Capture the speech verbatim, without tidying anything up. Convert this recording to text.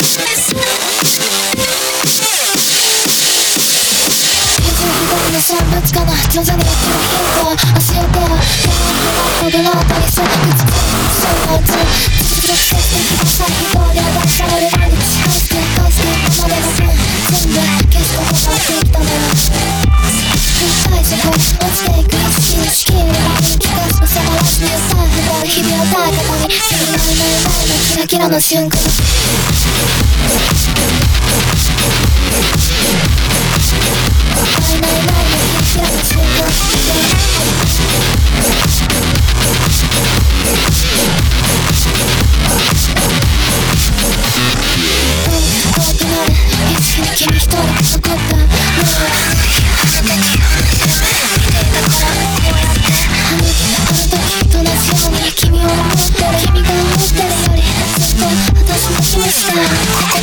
産物かな徐々にやってるヒント教えてよ踊ろうとりする口そうつ直接的な最後で出される毎日返して返して今までの分全部消すことができたなら深い世界落ちていく意識の式に聞かすのさらわずにさあ不動日々を高かにするないないないのキラキラの瞬間ないないないのキラキラの瞬間遠くなるいつに君一人残ったもうあの時あの時と同じように君を思ってる君が思ってるよりずっと私も気にした